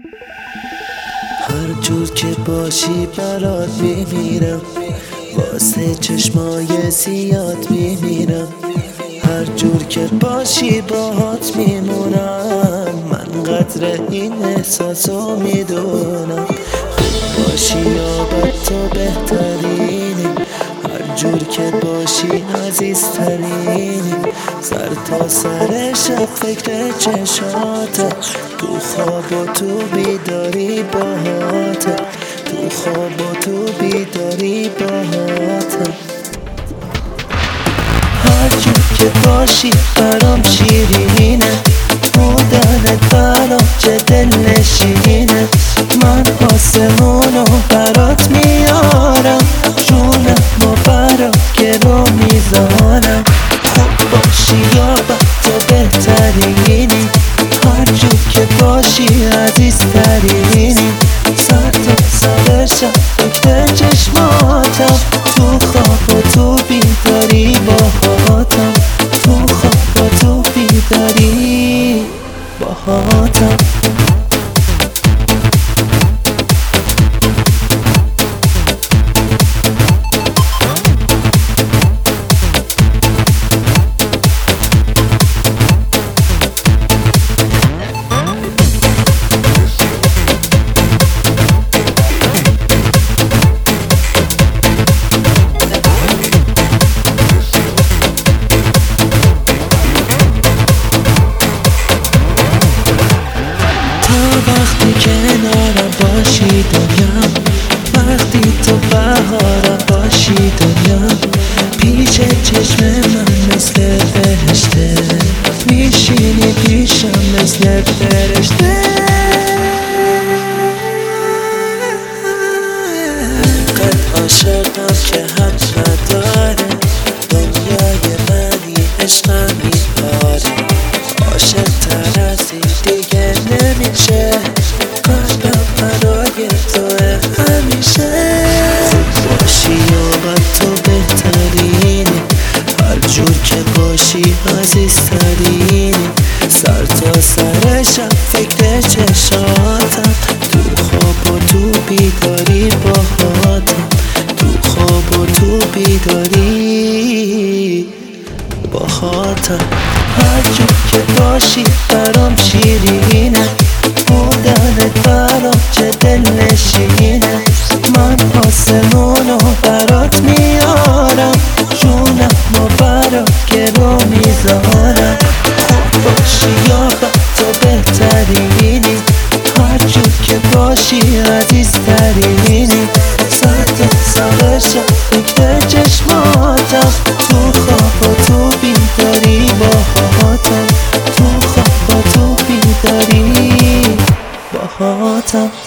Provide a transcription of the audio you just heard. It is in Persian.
هر جور که باشی برات میمیرم، واسه چشمای زیاد میمیرم. هر جور که باشی باهات میمونم، من قدر این احساسو میدونم. خوب باشی یا بد تو بهترینی، هر جور که باشی عزیزترینی. سر تا سر شب فکر چشاته، تو خواب و تو بیداری باهاته، تو خواب و تو بیداری باهاته. هر جور که باشی برام شیرینه، بودنت برام چه دلنشینه. من آسمونو برات میارم، جونم و برات گرو میذارم. خوب باشی یا بد تو بهترینی، هر جور که باشی عزیزترینی. سر تا سر شب فکر چشماتم، تو خواب و تو بیداری باهاتم، تو خواب و تو بیداری باهاتم. وقتی کنارم باشی دنیا، وقتی تو بهارم باشی دنیا. پیش چشم من مثل فرشته، میشینی پیشم مثل فرشته. قد عاشقم که حق نداره، دنیای منی عشقم میاره. عاشق تر از این دیگه نمیشه، قلبم برای توه همیشه. خوب باشی یا بد تو بهترینی، هر جور که باشی عزیزترینی. سر تا سر شب فکر چشاتم، تو خواب و تو بیداری باهاتم، تو خواب و تو بیداری باهاتم. هر جور که باشی برام شیرینه، بودنت برام چه دلنشینه. من آسمونو برات میارم، جونم و برات گرو میذارم. خوب باشی یا بد تو بهترینی، هر جور که باشی عزیزترینی. سر تا سر شب فکر چشماتم، تو خواب و تو بیداری باهاتم، تو خواب و تو بیداری باهاتم.